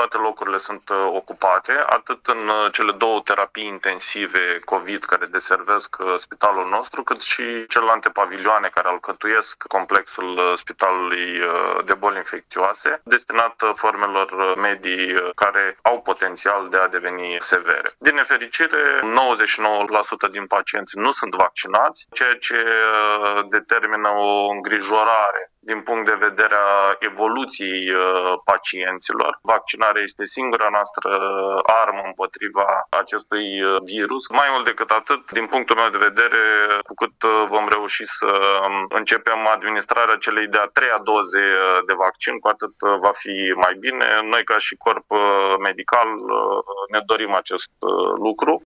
toate locurile sunt ocupate, atât în cele 2 terapii intensive COVID care deservesc spitalul nostru, cât și celelalte pavilioane care alcătuiesc complexul Spitalului de Boli Infecțioase, destinat formelor medii care au potențial de a deveni severe. Din nefericire, 99% din pacienți nu sunt vaccinați, ceea ce determină o îngrijorare din punct de vedere a evoluției pacienților. Vaccinarea este singura noastră armă împotriva acestui virus. Mai mult decât atât, din punctul meu de vedere, cu cât vom reuși să începem administrarea celei de-a 3-a doze de vaccin, cu atât va fi mai bine. Noi, ca și corp medical, ne dorim acest lucru.